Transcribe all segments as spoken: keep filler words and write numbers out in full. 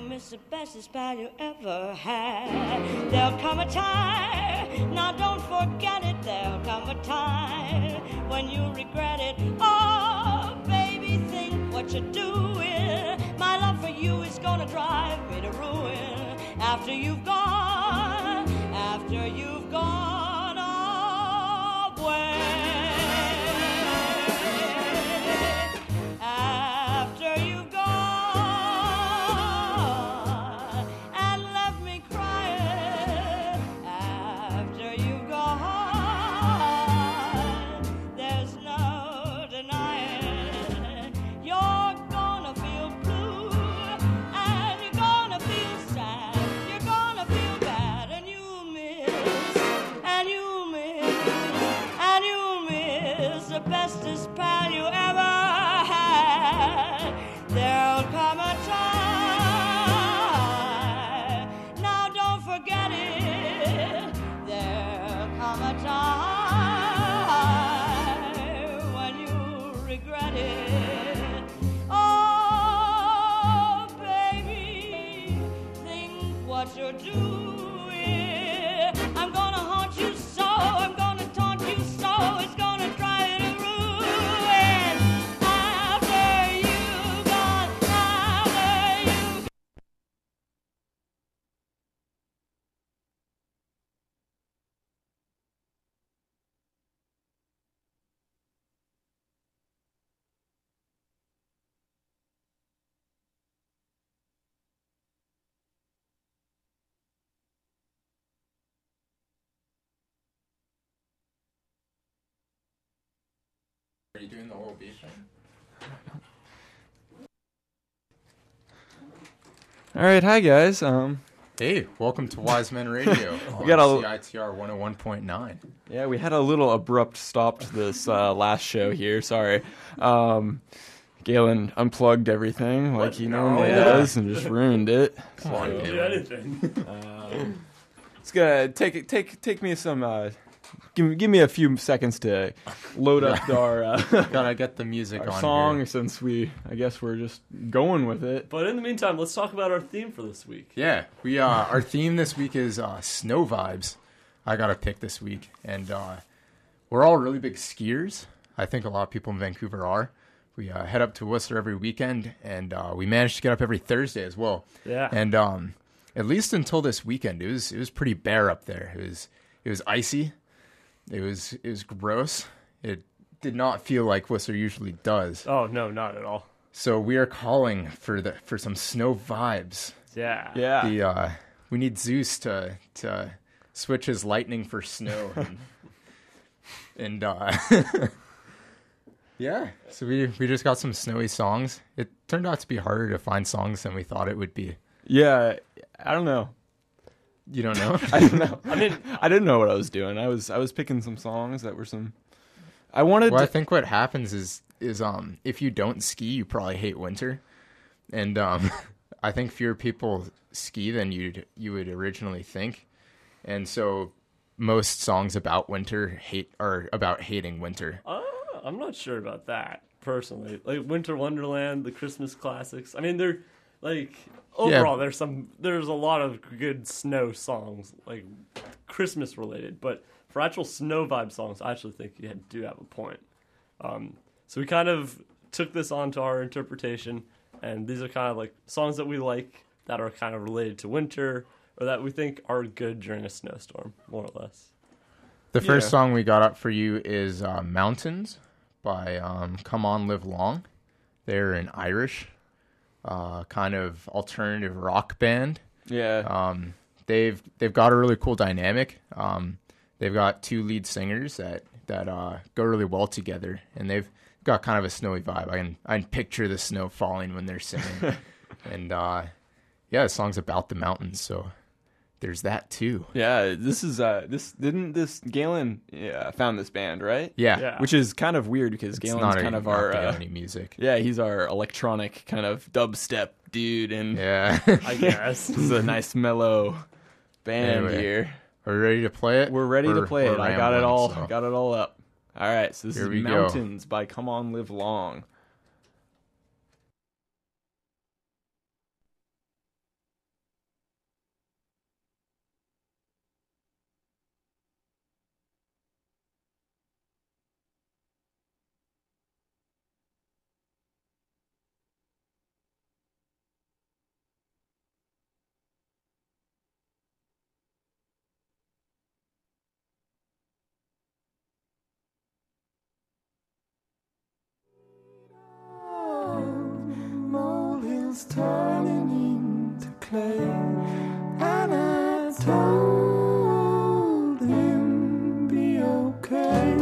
miss the bestest pal you ever had. There'll come a time, now don't forget it, there'll come a time when you regret it. Oh, baby, think what you're doing. My love for you is gonna drive me to ruin. After you've gone, after you've gone away. After you've gone and left me crying. After you've gone, there's no denying you're gonna feel blue and you're gonna feel sad. You're gonna feel bad and you miss, and you miss, and you miss the bestest pal you ever had. There'll come a time, now don't forget it. There'll come a time when you regret it. Oh, baby, think what you're doing. I'm gonna haunt you so, I'm gonna taunt you so, it's gonna drive you to ruin. After you've gone, after you. Are you doing the whole beat thing? All right, hi guys. Um, Hey, welcome to Wise Men Radio on got a- C I T R one oh one point nine. yeah, we had a little abrupt stop to this uh, last show here. Sorry, um, Galen unplugged everything like he normally yeah. does and just ruined it. Come on, So, Galen. Do anything. um, it's gonna take take take me some. Uh, give me give me a few seconds to load up our. Uh, Gotta get the music Our on song, here. since we, I guess we're just going with it. But in the meantime, let's talk about our theme for this week. Yeah, we uh, our theme this week is uh, snow vibes. I got a pick this week, and uh, we're all really big skiers. I think a lot of people in Vancouver are. We uh, head up to Whistler every weekend, and uh, we managed to get up every Thursday as well. Yeah. And um, at least until this weekend, it was it was pretty bare up there. It was it was icy. It was it was gross. It did not feel like Whistler usually does. Oh no, not at all. So we are calling for the for some snow vibes. Yeah. Yeah. The uh, we need Zeus to to switch his lightning for snow. And, and uh, yeah, so we we just got some snowy songs. It turned out to be harder to find songs than we thought it would be. Yeah, I don't know. You don't know? I don't know. I mean, I didn't know what I was doing. I was I was picking some songs that were some. I wanted Well, I to. think what happens is is um if you don't ski, you probably hate winter, and um I think fewer people ski than you'd you would originally think, and so most songs about winter hate are about hating winter. uh, I'm not sure about that personally. Like Winter Wonderland, the Christmas classics. I mean, they're like overall there's some there's a lot of good snow songs like Christmas related, but for actual snow vibe songs, I actually think you do have a point. Um, so we kind of took this onto our interpretation, and these are kind of like songs that we like that are kind of related to winter or that we think are good during a snowstorm, more or less. The first Yeah. song we got up for you is uh, Mountains by um, Come On Live Long. They're an Irish uh, kind of alternative rock band. Yeah. Um, they've they've got a really cool dynamic. Um, they've got two lead singers that that uh, go really well together, and they've got kind of a snowy vibe. I can I can picture the snow falling when they're singing, and uh, yeah, the song's about the mountains, so there's that too. yeah. This is uh. This didn't this Galen yeah, found this band, right? Yeah, Yeah. Which is kind of weird because it's Galen's not kind a, of not our. the Uh, only music. yeah, he's our electronic kind of dubstep dude, and Yeah, I guess. this is a nice mellow band Anyway. here. are we ready to play it? We're ready to We're- play we're it. I got it rambling, all. so. Got it all up. All right. So this Here is we go. Mountains by Come On Live Long. was turning into clay, and I told him be okay.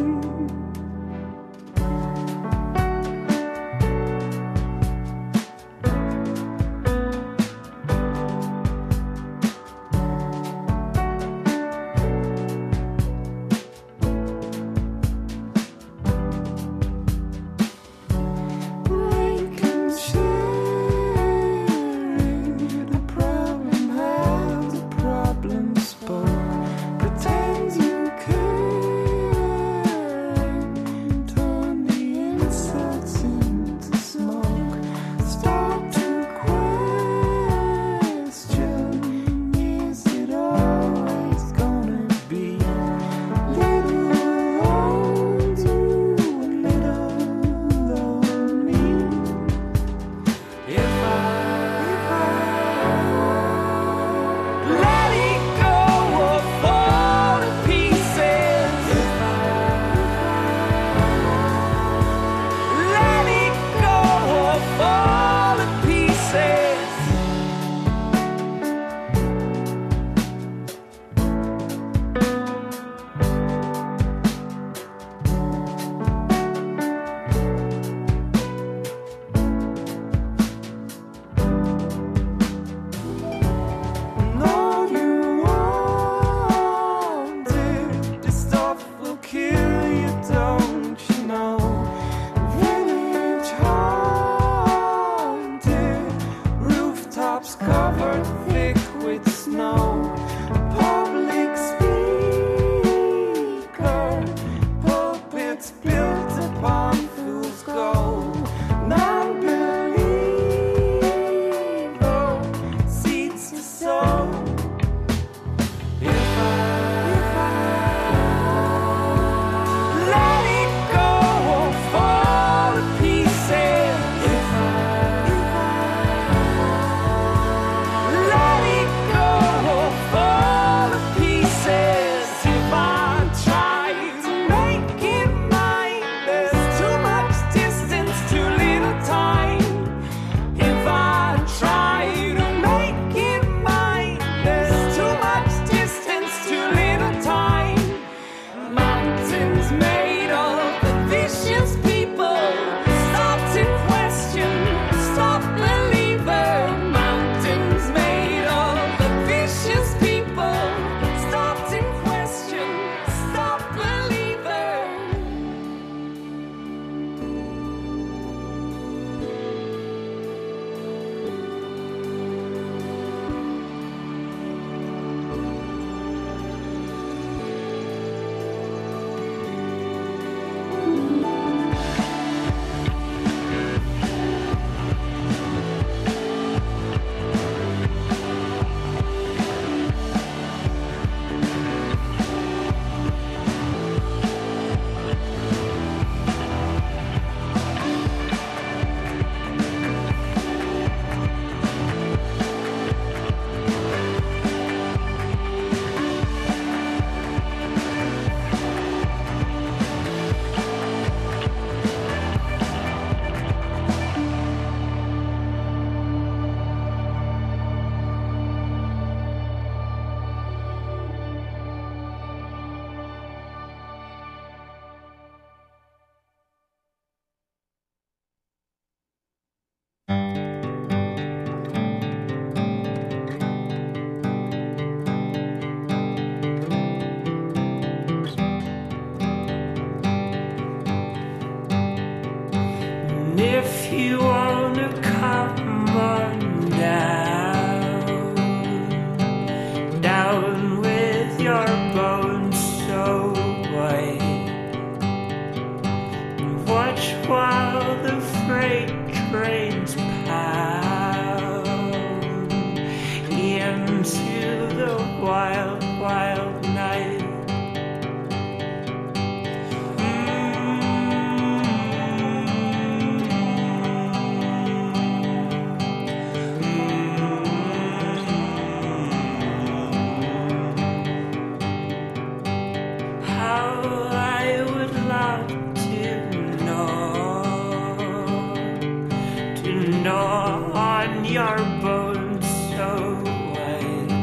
know on your boat so white.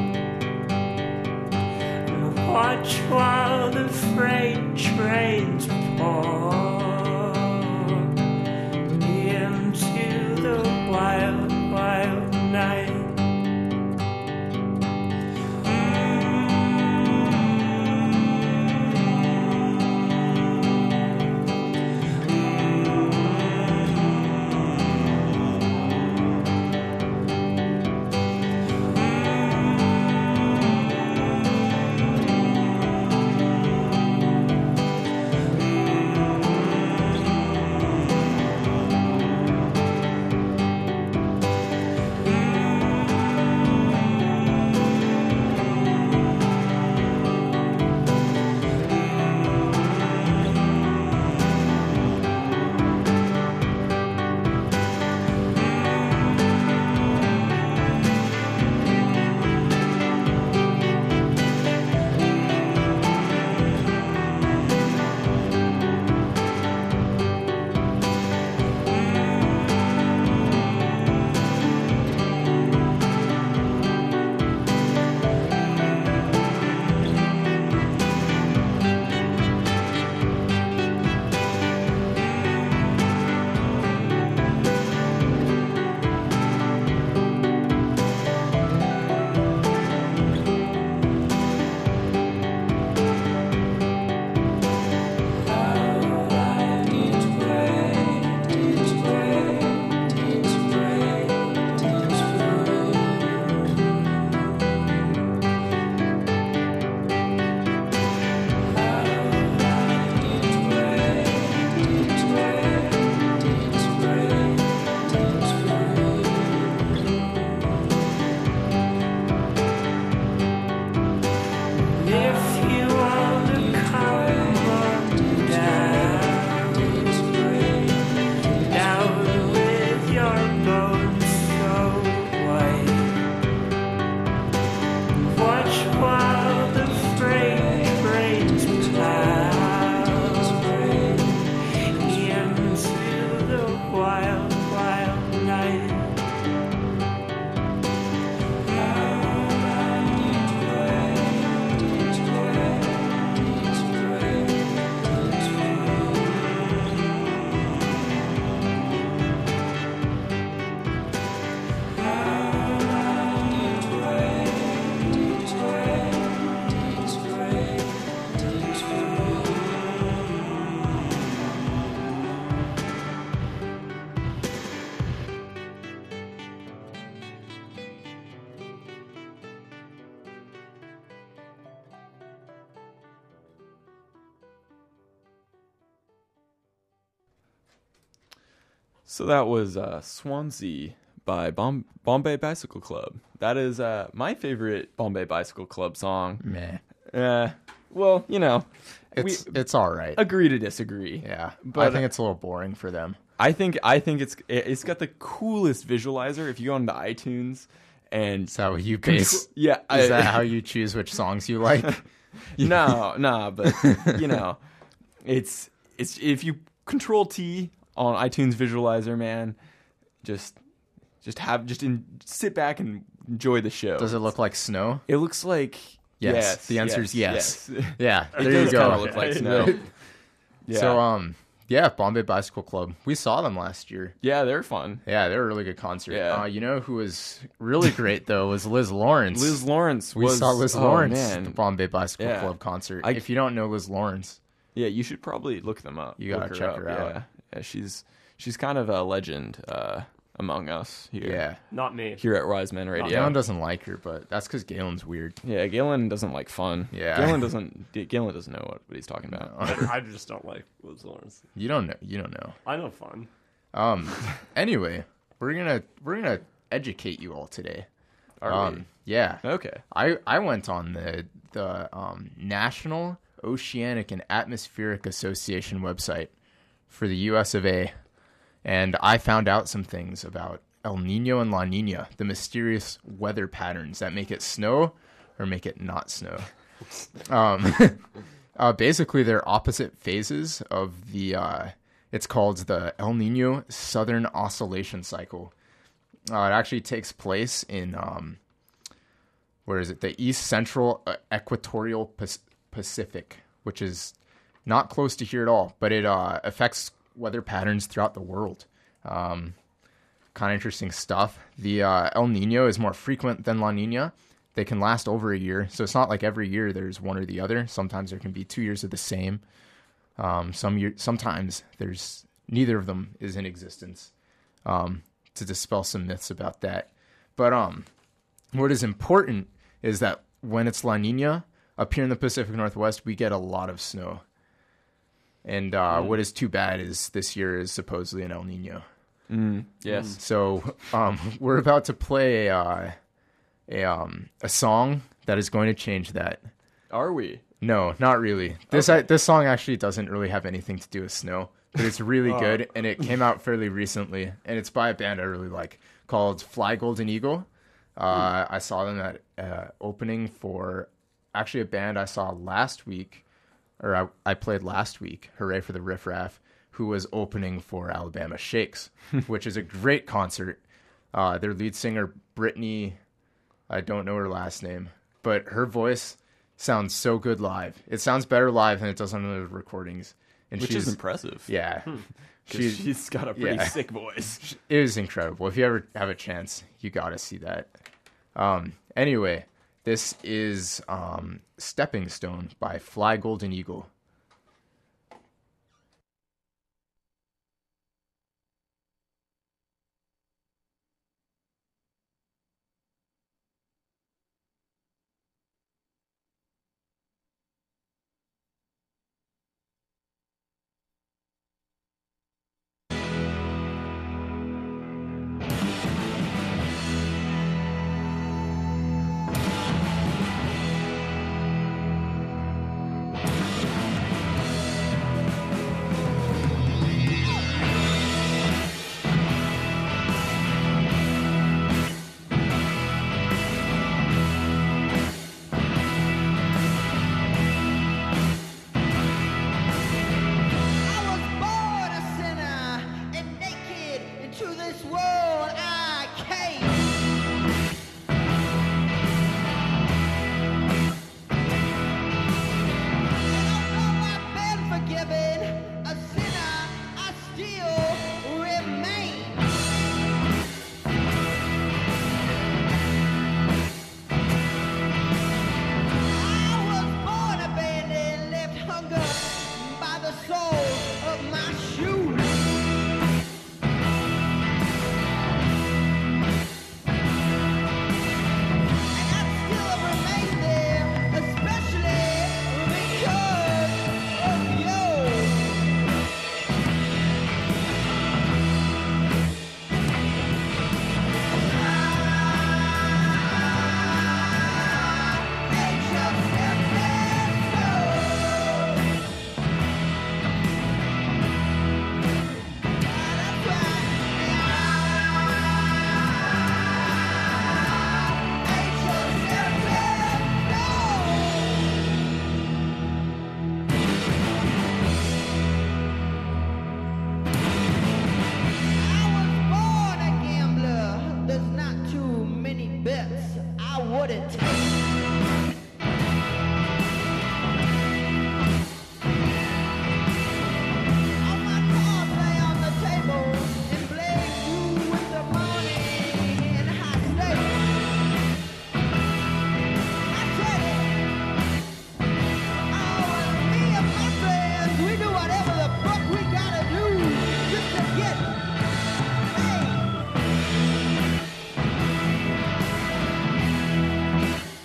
Watch while the freight trains pour into the wild, wild night. So that was uh, Swansea by Bom- Bombay Bicycle Club. That is uh, my favorite Bombay Bicycle Club song. Meh. Uh, well, you know, It's we it's all right. agree to disagree. Yeah, But- I think it's a little boring for them. I think I think it's it's got the coolest visualizer. If you go into iTunes and Is that what you base? yeah, I, Is that how you choose which songs you like? no, no, but you know, it's it's if you Control T on iTunes visualizer, man, just just have just in, sit back and enjoy the show. Does it look like snow? It looks like Yes. yes. The answer is yes. yes. Yeah, It there does you go. kind of look like snow. Yeah. So um, yeah, Bombay Bicycle Club. We saw them last year. yeah, they're fun. Yeah, they were a really good concert. Yeah. Uh, you know who was really great though was Liz Lawrence. Liz Lawrence we was saw Liz oh, Lawrence man. at the Bombay Bicycle Yeah. Club concert. I- if you don't know Liz Lawrence, Yeah, you should probably look them up. You gotta Look check up, her out. Yeah. yeah, she's she's kind of a legend uh, among us here. yeah. Not me. Here at Wise Men Radio. Galen doesn't like her, but that's because Galen's weird. Yeah, Galen doesn't like fun. Yeah. Galen doesn't. Galen doesn't know what, what he's talking about. I, I just don't like Liz Lawrence. You don't know. You don't know. I know fun. Um. Anyway, we're gonna we're gonna educate you all today. Are um. Yeah. we? Okay. I I went on the the um, National Oceanic and Atmospheric Association website for the U S of A, and I found out some things about El Nino and La Nina, the mysterious weather patterns that make it snow or make it not snow. um, uh, basically, they're opposite phases of the. Uh, it's called the El Nino Southern Oscillation Cycle. Uh, it actually takes place in um, where is it? The East Central uh, Equatorial Pas- Pacific, which is not close to here at all, but it uh, affects weather patterns throughout the world. Um, kind of interesting stuff. The uh, El Nino is more frequent than La Nina. They can last over a year, so it's not like every year there's one or the other. Sometimes there can be two years of the same. Um, some year, sometimes there's neither of them is in existence. Um, to dispel some myths about that, but um, what is important is that when it's La Nina up here in the Pacific Northwest, we get a lot of snow. And uh, mm. what is too bad is this year is supposedly an El Nino. Mm. Yes. So um, we're about to play a, uh, a um a song that is going to change that. Are we? No, not really. This Okay. I, this song actually doesn't really have anything to do with snow, but it's really Oh. good, and it came out fairly recently, and it's by a band I really like called Fly Golden Eagle. Uh, I saw them at uh, opening for actually a band I saw last week, or I, I played last week, Hooray for the Riff Raff, who was opening for Alabama Shakes, which is a great concert. Uh, their lead singer, Brittany, I don't know her last name, but her voice sounds so good live. It sounds better live than it does on the recordings. And Which she's, is impressive. Yeah. She's, she's got a pretty yeah. sick voice. It is incredible. If you ever have a chance, you got to see that. Um, anyway, this is um, Stepping Stone by Fly Golden Eagle. I was born a sinner, and naked into this world I came. And although I've been forgiven, a sinner I still remain. I was born abandoned, left hunger by the sole of my shoes. And I still remain there, especially because of you. It's just a I wouldn't take. All my cards lay on the table and blame you with the money in high stakes. I said it. Oh, and me and my friends, we do whatever the fuck we gotta do just to get paid.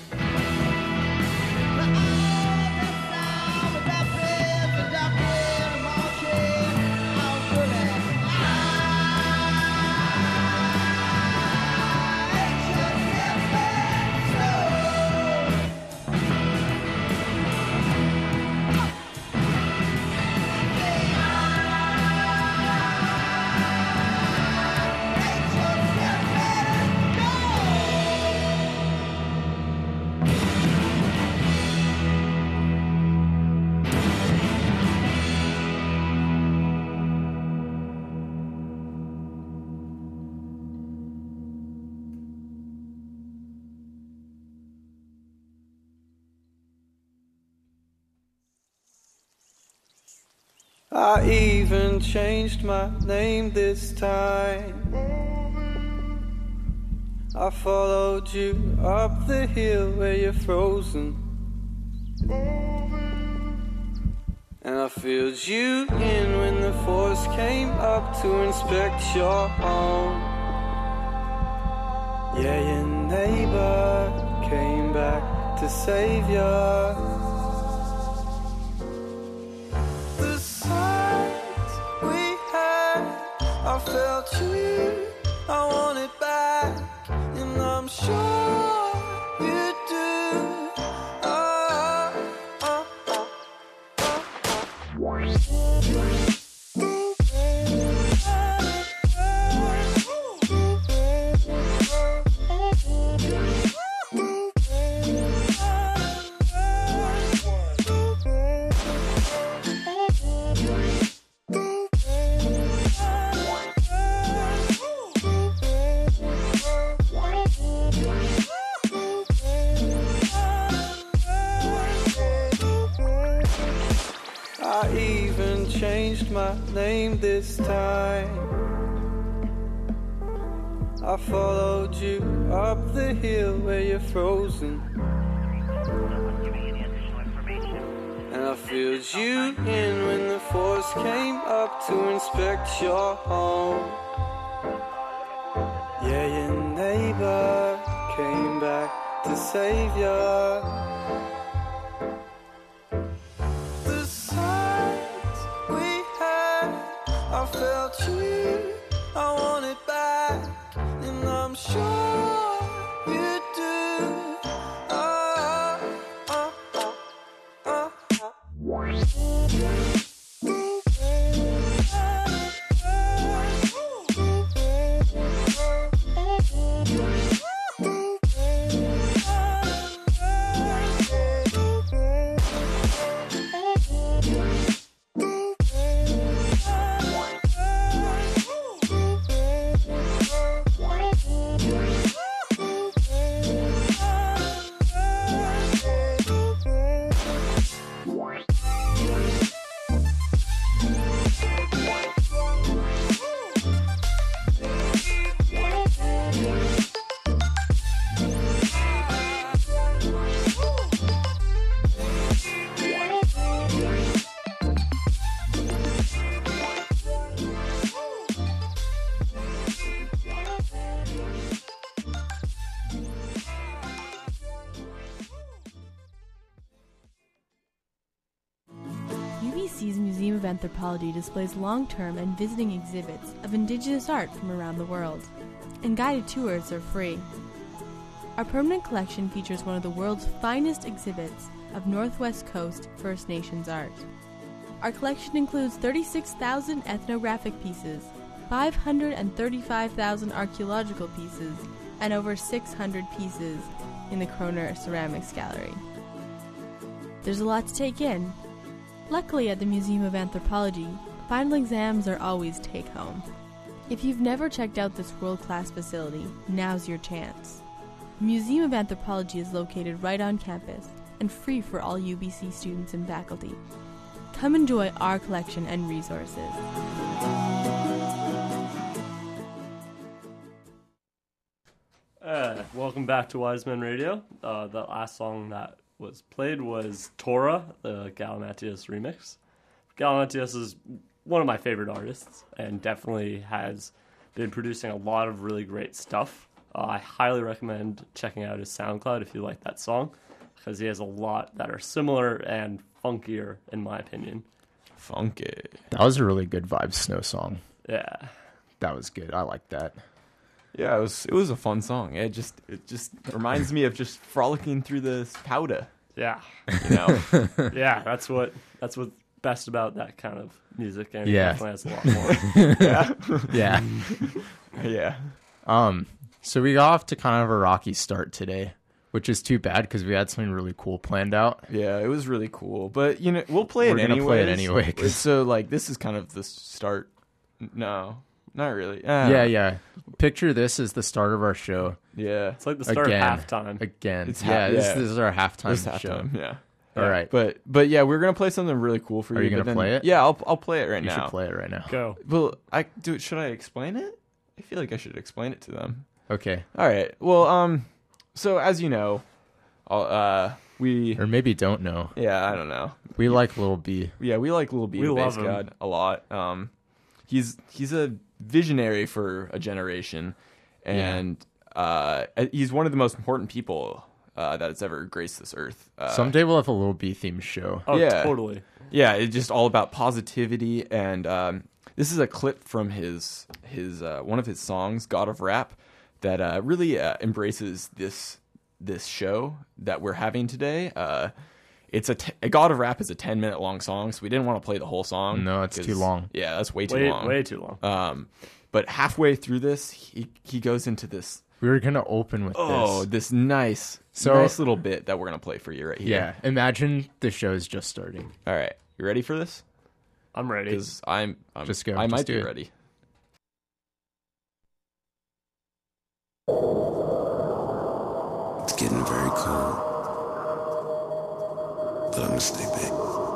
I even changed my name this time. I followed you up the hill where you're frozen, and I filled you in when the force came up to inspect your home. Yeah, your neighbor came back to save ya. The signs we had, I felt you, I want it back, and I'm sure you do. Ah, ah, ah, ah, I even changed my name this time. I followed you up the hill where you're frozen, and I filled you in when the force came up to inspect your home. Yeah, your neighbor came back to save ya. The signs we had, I felt you, I want it back, and I'm sure you do. Ah, ah, ah, ah, ah. U B C's Museum of Anthropology displays long-term and visiting exhibits of indigenous art from around the world, and guided tours are free. Our permanent collection features one of the world's finest exhibits of Northwest Coast First Nations art. Our collection includes thirty-six thousand ethnographic pieces, five hundred thirty-five thousand archaeological pieces, and over six hundred pieces in the Kroner Ceramics Gallery. There's a lot to take in. Luckily, at the Museum of Anthropology, final exams are always take-home. If you've never checked out this world-class facility, now's your chance. The Museum of Anthropology is located right on campus and free for all U B C students and faculty. Come enjoy our collection and resources. Uh, welcome back to Wise Men Radio. Uh, the last song that was played was Torah, the Galimatias remix. Galimatias is one of my favorite artists and definitely has been producing a lot of really great stuff. Uh, I highly recommend checking out his SoundCloud if you like that song, because he has a lot that are similar and funkier, in my opinion. Funky. That was a really good vibe snow song. Yeah. That was good. I like that. Yeah, it was it was a fun song. It just it just reminds me of just frolicking through the powder. Yeah. You know. Yeah, that's what that's what's best about that kind of music, and Yeah. it definitely has a lot more. yeah. Yeah. Yeah. Um. So we got off to kind of a rocky start today, which is too bad because we had something really cool planned out. Yeah, it was really cool. But you know, we'll play We're it gonna anyway. play it anyway, 'cause- So like, this is kind of the start. No, not really. Uh, Yeah, yeah. Picture this as the start of our show. yeah. It's like the start Again. of halftime. Again. It's ha- yeah, this, yeah. this is our halftime This show. halftime. Yeah. All right. But but yeah, we're gonna play something really cool for you. Are you but gonna then- play it? Yeah, I'll I'll play it right You now. should play it right now. Go. Well, I do. Should I explain it? I feel like I should explain it to them. Okay. All right. Well, um, so as you know, I'll, uh, we Or maybe don't know. yeah, I don't know. We like Lil B. Yeah, we like Lil B, We the love bass him. god, a lot. Um, he's he's a visionary for a generation, and uh, he's one of the most important people uh, that has ever graced this earth. Uh, Someday we'll have a Lil B themed show. Oh, Yeah. totally. Yeah, it's just all about positivity, and um, this is a clip from his his uh, one of his songs, "God of Rap," that uh, really uh, embraces this this show that we're having today. Uh, it's a, t- a God of Rap is a ten minute long song, so we didn't want to play the whole song. No, it's 'cause- too long. Yeah, that's way too Way, long. way too long. Um, but halfway through this, he he goes into this We were gonna open with oh this. this nice So- nice little bit that we're gonna play for you right here. Yeah. Imagine the show's just starting. All right, you ready for this? I'm ready. Because I'm, I'm Just go, I just might do be it. ready. It's getting very cold. But I'm gonna stay back.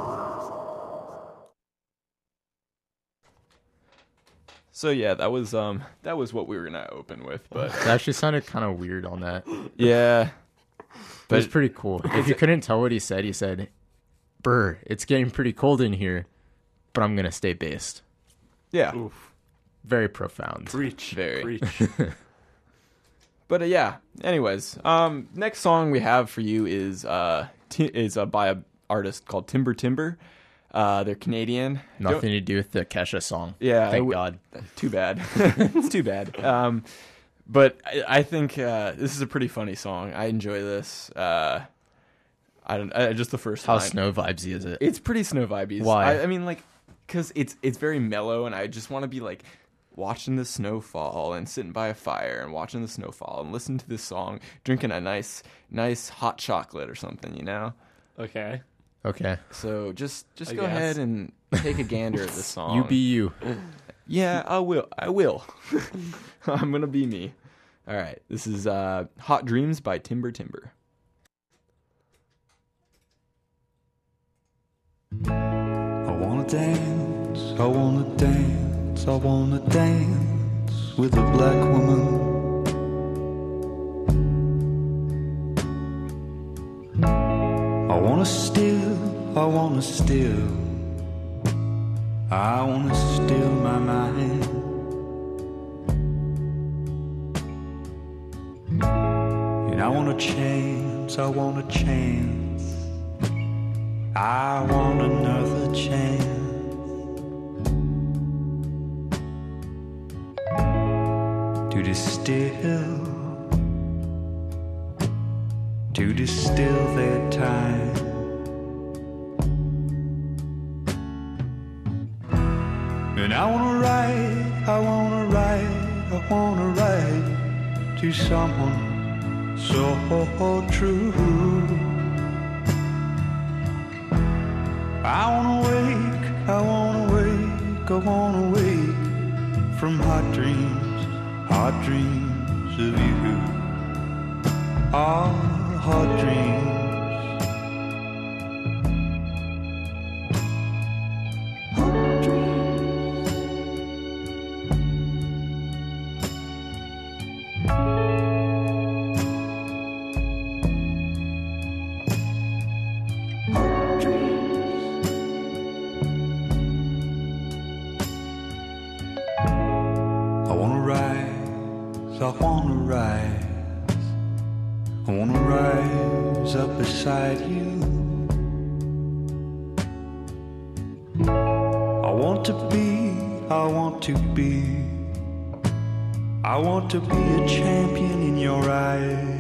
So yeah, that was um that was what we were gonna open with, but It actually sounded kind of weird on that. yeah, But it's But- pretty cool. If you couldn't tell what he said, he said, "Burr, it's getting pretty cold in here, but I'm gonna stay based." yeah, Oof. Very profound. Preach. Very. Preach. but uh, yeah. Anyways, um, next song we have for you is uh t- is uh, by a artist called Timber Timber. Uh, they're Canadian. Don't- Nothing to do with the Kesha song. Yeah, I Thank w- God. Too bad. It's too bad. Um, but I, I think uh, this is a pretty funny song. I enjoy this. Uh, I don't. I, just the first How time. snow vibesy is it? It's pretty snow vibey. Why? I, I mean, like, because it's it's very mellow, and I just want to be like watching the snow fall and sitting by a fire and watching the snow fall and listening to this song, drinking a nice nice hot chocolate or something, you know. Okay. Okay. So just just I go guess. ahead and take a gander at this song. You be you. Yeah, I will. I will. I'm gonna be me. All right. This is uh, "Hot Dreams" by Timber Timber. I wanna dance, I wanna dance, I wanna dance with a black woman. I wanna steal, I wanna steal, I wanna steal my mind. And I want a chance, I want a chance, I want another chance to distill, to distill their time. And I wanna write, I wanna write, I wanna write to someone so true. I wanna wake, I wanna wake, I wanna wake from hot dreams, hot dreams of you. Ah, hot dreams. Hot dreams. Hot dreams. I wanna rise, I wanna rise, I wanna rise up beside you. I want to be, I want to be, I want to be a champion in your eyes.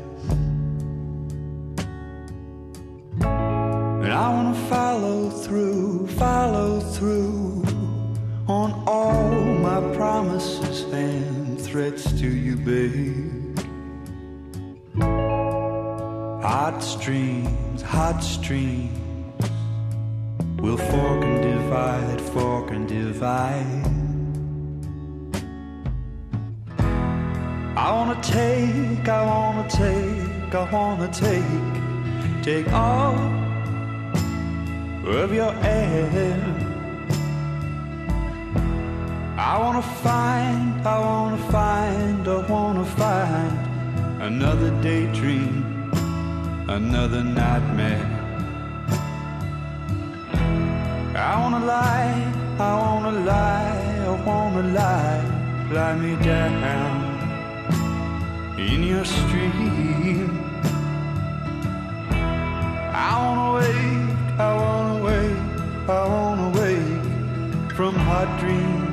And I wanna follow through, follow through on all my promises and threats to you, babe. Hot streams, hot streams will fork and divide, fork and divide. I wanna take, I wanna take, I wanna take, take all of your air. I wanna find, I wanna find, I wanna find another daydream, another nightmare. I wanna lie, I wanna lie, I wanna lie, lie me down in your stream. I wanna wake, I wanna wake, I wanna wake from hot dreams.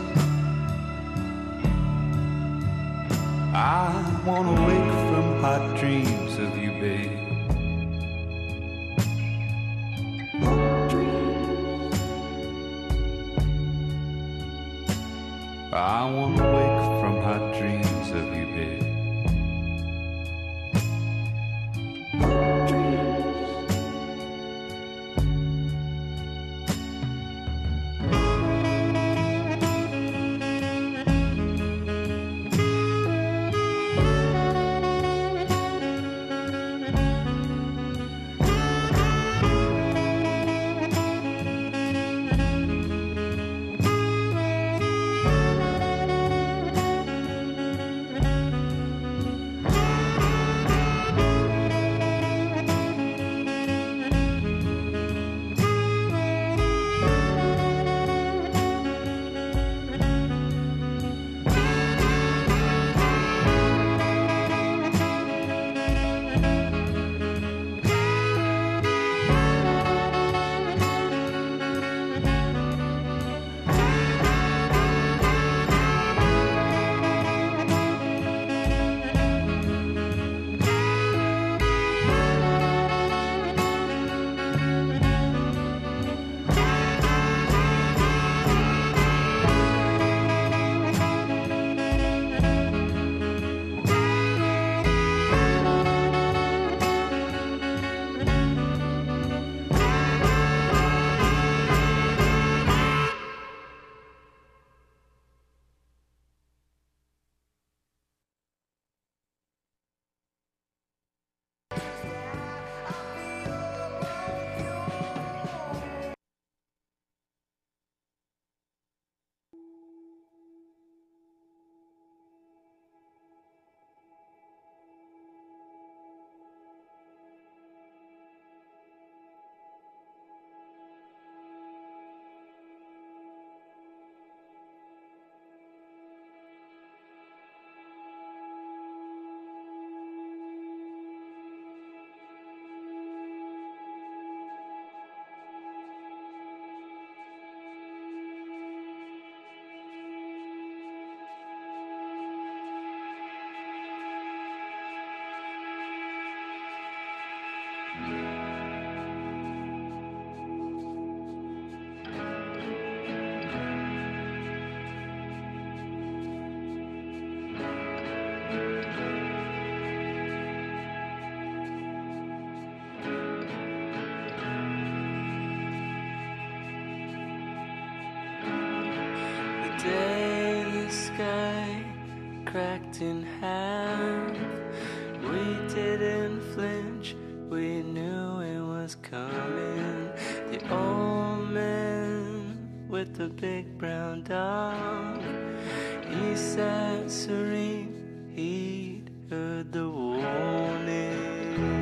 I wanna wake from hot dreams of you, babe. Hot dreams. I wanna wake from hot dreams of you, babe. Hot dreams. Day the sky cracked in half. We didn't flinch, we knew it was coming. The old man with the big brown dog, he sat serene, he'd heard the warning.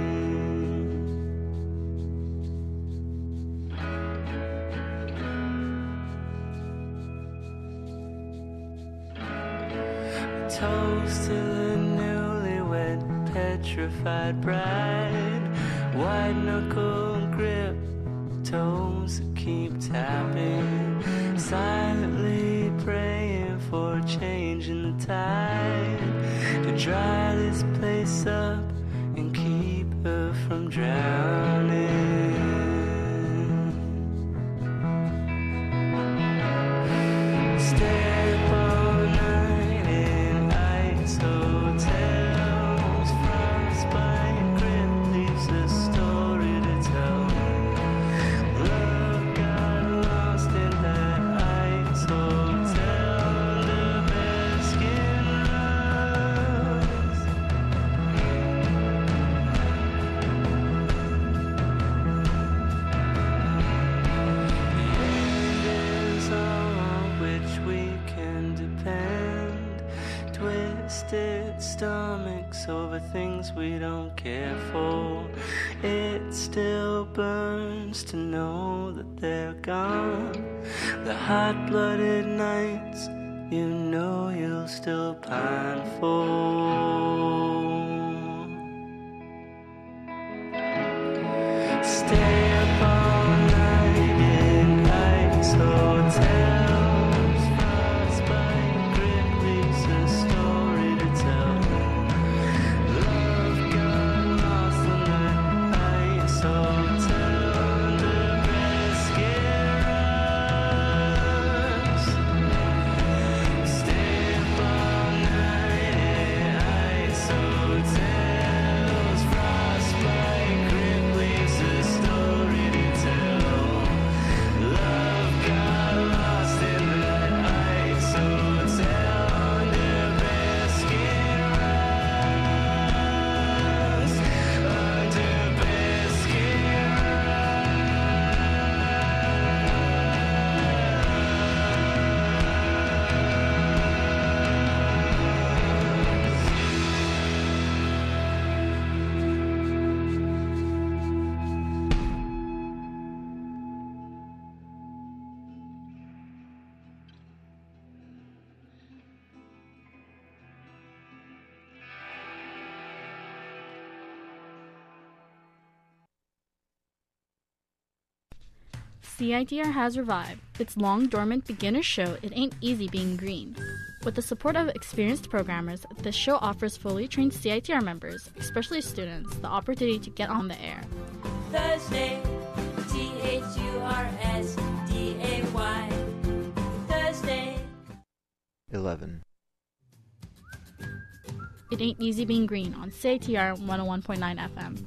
Toast to the newlywed petrified bride, white knuckle grip, toes keep tapping, silently praying for a change in the tide to dry this place up and keep her from drowning. Step all night in ice hotels, frostbite grip leaves a story to tell. Love got lost in that ice hotel, the bearskin rugs. stomachs over things we don't care for. It still burns to know that they're gone. The hot-blooded nights you know you'll still pine for. Stay up all night in ice hotels. Frostbite grip leaves a story to tell. Love got lost in that ice hotel under biscuit rugs. Stay up all night in ice hotels. Frostbite grip leaves a story to tell. Love got lost in that ice hotel under biscuit rugs. Under biscuit C I T R has revived its long-dormant beginner show, It Ain't Easy Being Green. With the support of experienced programmers, this show offers fully trained C I T R members, especially students, the opportunity to get on the air. Thursday, T H U R S D A Y. Thursday. eleven. It Ain't Easy Being Green on C I T R one oh one point nine F M.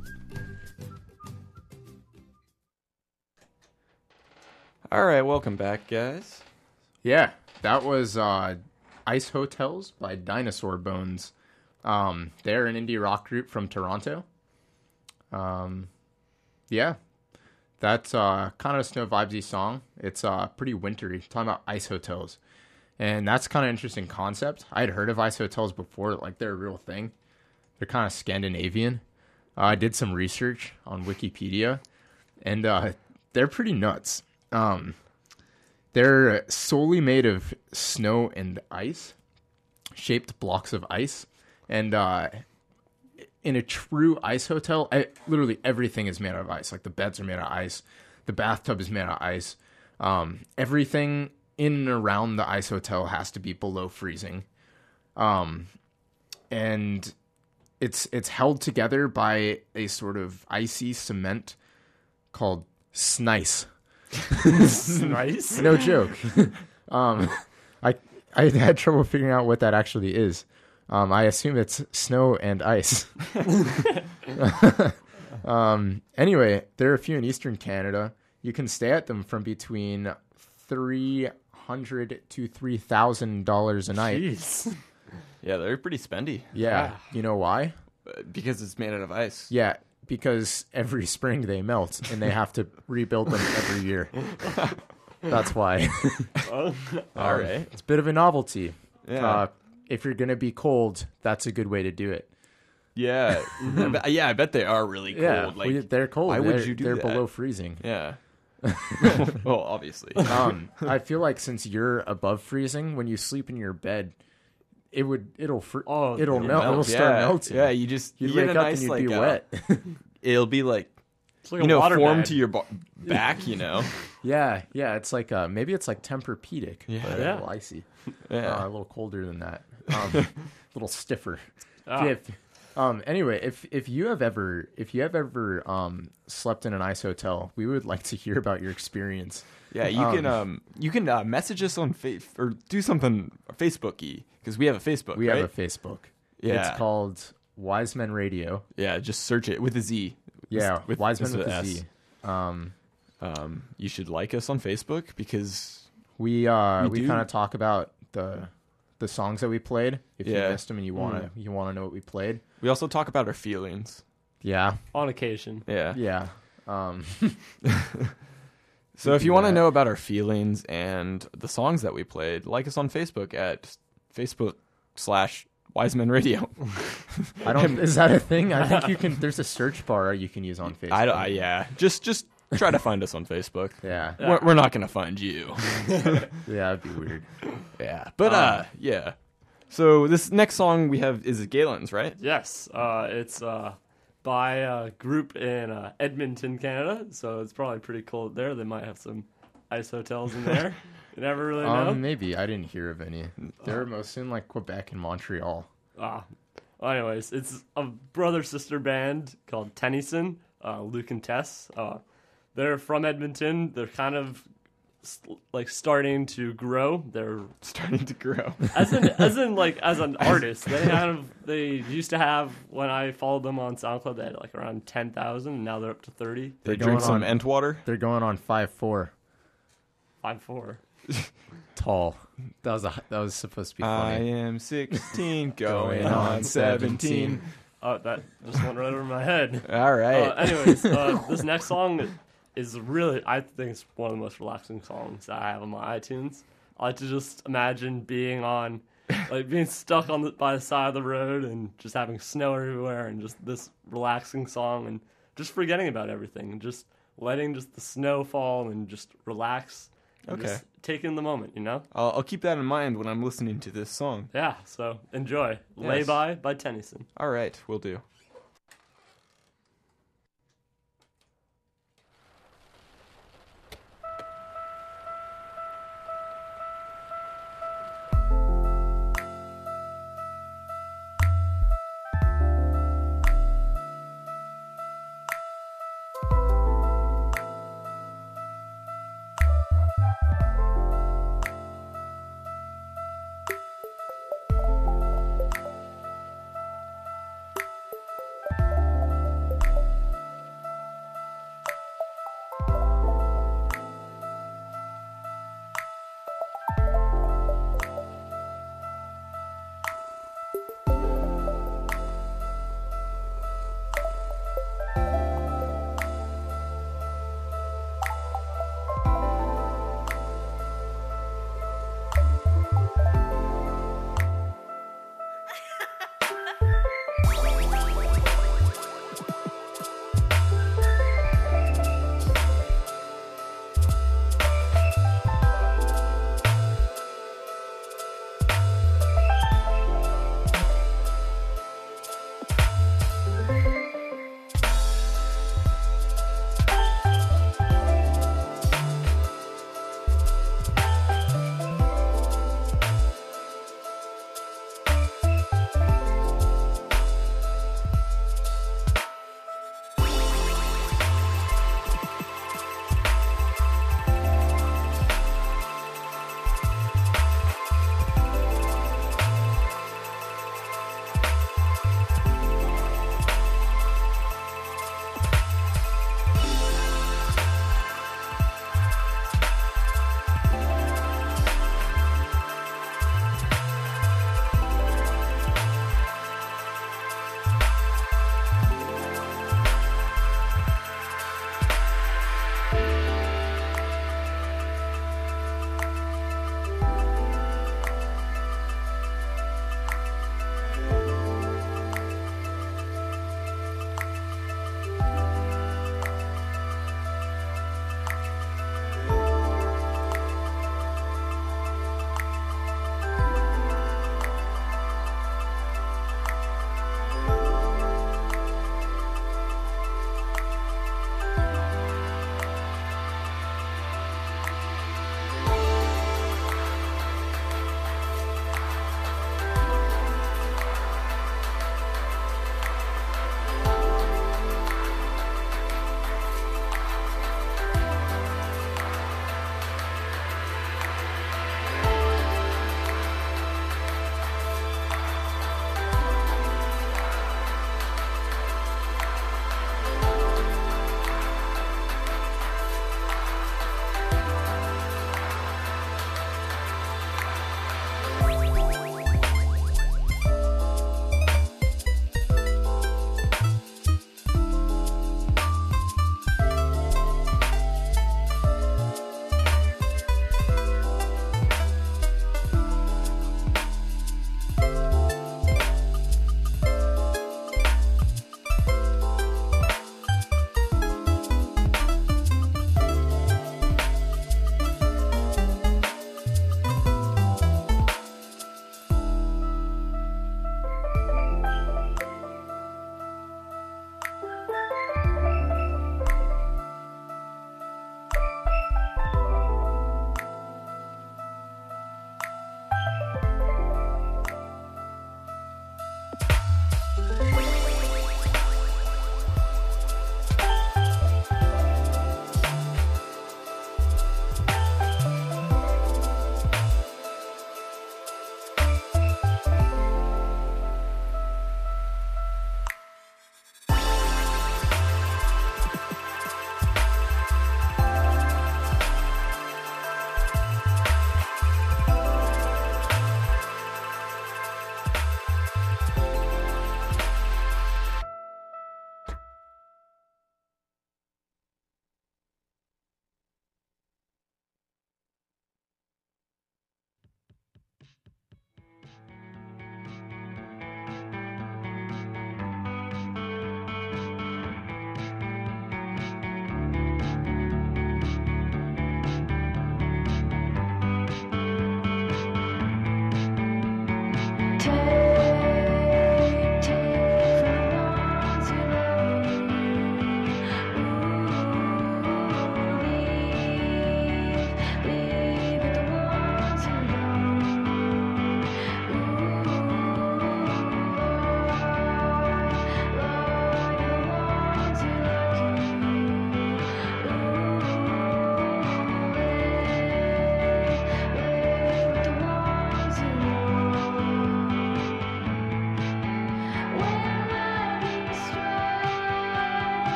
All right, welcome back, guys. Yeah, that was uh, Ice Hotels by Dinosaur Bones. Um, they're an indie rock group from Toronto. Um, yeah, that's uh, kind of a snow vibesy song. It's uh, pretty wintry, talking about ice hotels. And that's kind of interesting concept. I had heard of ice hotels before, like they're a real thing. They're kind of Scandinavian. Uh, I did some research on Wikipedia, and uh, they're pretty nuts. Um, they're solely made of snow and ice, shaped blocks of ice. And uh, in a true ice hotel, I, literally everything is made out of ice. Like the beds are made out of ice. The bathtub is made out of ice. Um, everything in and around the ice hotel has to be below freezing. Um, and it's it's held together by a sort of icy cement called snice. Nice. No joke. um, I I had trouble figuring out what that actually is. Um, I assume it's snow and ice. um, anyway, there are a few in Eastern Canada. You can stay at them from between three hundred to three thousand dollars a night. Jeez. Yeah, they're pretty spendy. Yeah, you know why? Uh, because it's made out of ice. Yeah. Because every spring they melt and they have to rebuild them every year. That's why. All um, right. It's a bit of a novelty. Yeah. Uh, if you're going to be cold, that's a good way to do it. Yeah. I bet, yeah, I bet they are really cold. Yeah, like, we- they're cold. Why They're- would you do they're that? below freezing. Yeah. Well, obviously. um, I feel like since you're above freezing, when you sleep in your bed, it would it'll fr- Oh, it'll It'll melt. It'll melt, start yeah. melting. Yeah, you just- you'd you get wake a up nice, and you'd like, be uh, wet. It'll be like, like you a know, water formed bed. to your bo- back, you know? Yeah, yeah. It's like uh, maybe it's like Tempur-Pedic, Yeah. but Yeah. a little icy. Yeah. Uh, a little colder than that. Um, a little stiffer. Ah. If, um, anyway, if if you have ever if you have ever um, slept in an ice hotel, we would like to hear about your experience. Yeah, you can um you can uh, message us on fa- or do something Facebook-y because we have a Facebook. We right? have a Facebook. Yeah, It's called Wise Men Radio. Yeah, just search it with a Z. Yeah, with, Wise Men with with a a S. Z. Um, um, you should like us on Facebook because we uh we we, do- kind of talk about the the songs that we played. If Yeah. you missed them and you wanna Mm. you wanna know what we played. we also talk about our feelings. Yeah. On occasion. Yeah. Yeah. Um, So we if you do want to that. know about our feelings and the songs that we played, like us on Facebook at Facebook slash Wise Men Radio. I don't. Is that a thing? I think you can. There's a search bar you can use on Facebook. I, don't- I yeah. Just just try to find us on Facebook. Yeah. We're, we're not gonna find you. Yeah, it'd be weird. Yeah, but uh, yeah. So this next song we have is Galen's, right? Yes, uh, it's uh, by a group in uh, Edmonton, Canada. So it's probably pretty cold there. They might have some ice hotels in there. You never really know. Um, maybe I didn't hear of any. They're mostly in like Quebec and Montreal. Ah, well, anyways, it's a brother sister band called Tennyson, uh, Luke and Tess. Uh, they're from Edmonton. They're kind of st- like starting to grow. They're Starting to grow. as in as in like as an artist. They kind of they used to have, when I followed them on SoundCloud, they had like around ten thousand, and now they're up to thirty. They They're drink going some on- Entwater. They're going on five four. Five four. Tall. That was a. That was supposed to be I funny. am sixteen, going Going on on seventeen. Oh, that just went right over my head. All right. Uh, anyways, uh, this next song is really, I think it's one of the most relaxing songs that I have on my iTunes. I like to just imagine being on, like being stuck on the, by the side of the road and just having snow everywhere and just this relaxing song and just forgetting about everything and just letting just the snow fall and just relax. And Okay. Just taking the moment, you know? I'll, I'll keep that in mind when I'm listening to this song. Yeah, so enjoy. Lay Yes. By by Tennyson. All right, we'll do.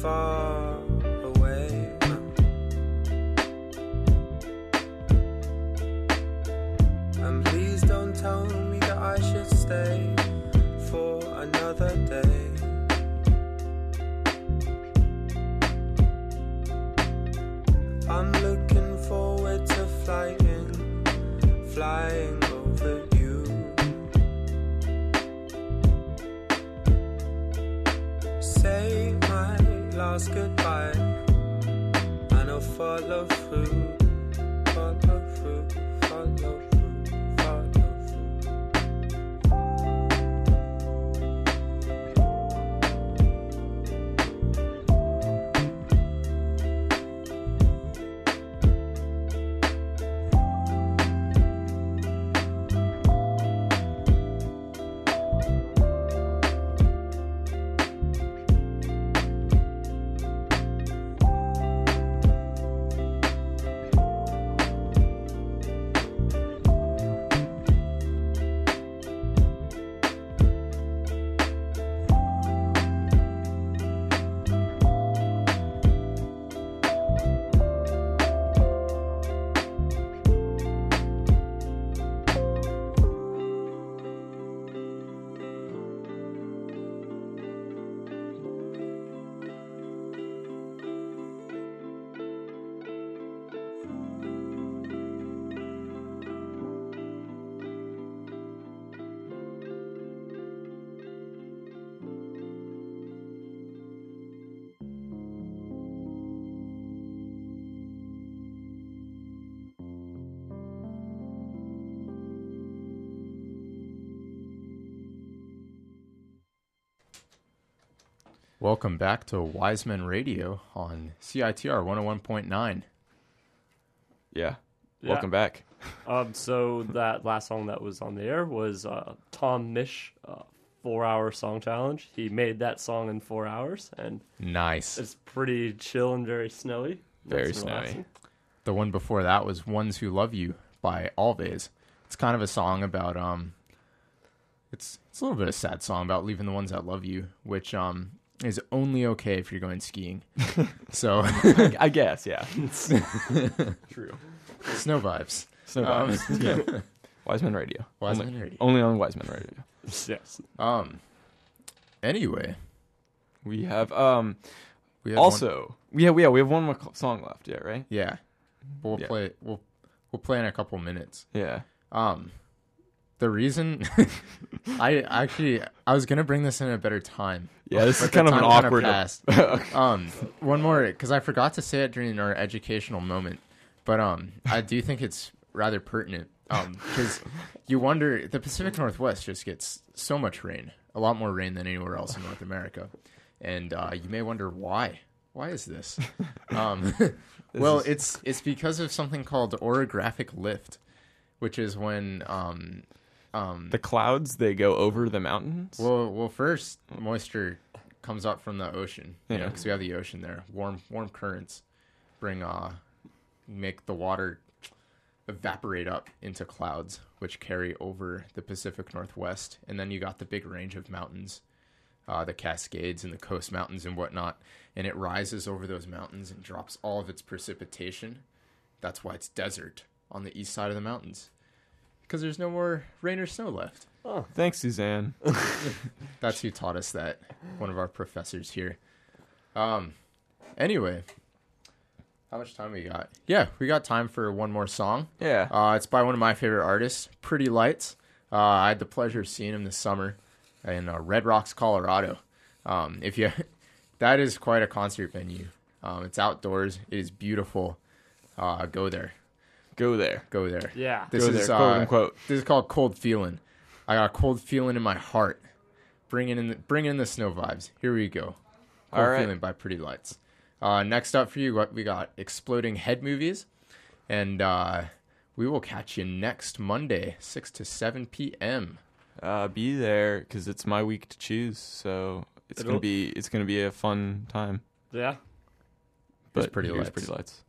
far away. And please don't tell me that I should stay for another day. I'm looking forward to flying, flying over you. Say my last goodbye, and I'll follow through, follow through, follow through, follow through. Welcome back to Wise Men Radio on C I T R one oh one point nine. Yeah. Yeah. Welcome back. Um, so that last song that was on the air was uh, Tom Misch, uh, four-hour song challenge. He made that song in four hours, and Nice. it's pretty chill and very snowy. Very Nice and snowy. relaxing. The one before that was Ones Who Love You by Alves. It's kind of a song about, um, it's, it's a little bit of a sad song about leaving the ones that love you, which, um, is only okay if you're going skiing. So, I, I guess, yeah. True. snow vibes. Snow Um, vibes. Yeah. Wise Men Radio. Wise only, Men Radio. Only on Wise Men Radio. Yes. Um, anyway, We have, um, we have one- also, yeah, yeah, we have one more cl- song left, yeah, right? yeah, we'll Yeah. play, we'll, we'll play in a couple minutes. Yeah. Um, the reason I actually I was gonna bring this in a better time. Yeah, this but is the kind of an time kinda awkward. passed. um, one more because I forgot to say it during our educational moment, but um, I do think it's rather pertinent. Um, because you wonder the Pacific Northwest just gets so much rain, a lot more rain than anywhere else in North America, and uh, you may wonder why. Why is this? Um, well, is- it's it's because of something called orographic lift, which is when um, um, The clouds, they go over the mountains. well, well, first moisture comes up from the ocean, you know, Yeah. because we have the ocean there. Warm, warm currents bring uh, make the water evaporate up into clouds, which carry over the Pacific Northwest, and then you got the big range of mountains, uh, the Cascades and the Coast Mountains and whatnot, and it rises over those mountains and drops all of its precipitation. That's why it's desert on the east side of the mountains, because there's no more rain or snow left. Oh, Thanks, Suzanne. That's who taught us that. One of our professors here. Um. Anyway, how much time we got? Yeah, we got time for one more song. Yeah. Uh, it's by one of my favorite artists, Pretty Lights. Uh, I had the pleasure of seeing him this summer in uh, Red Rocks, Colorado. Um, if you, that is quite a concert venue. Um, it's outdoors. It is beautiful. Uh, go there. Go there. Go there. yeah. This Go is there, uh, quote unquote. This is called Cold Feeling. I got a cold feeling in my heart. Bringing in the, bringing in the snow vibes. Here we go. Cold All right. Feeling by Pretty Lights. Uh, next up for you, what we got Exploding Head Movies. And uh, we will catch you next Monday, six to seven p.m. Uh, be there because it's my week to choose. So it's It'll- gonna be it's gonna be a fun time. Yeah. But Pretty here's Lights. Pretty Lights.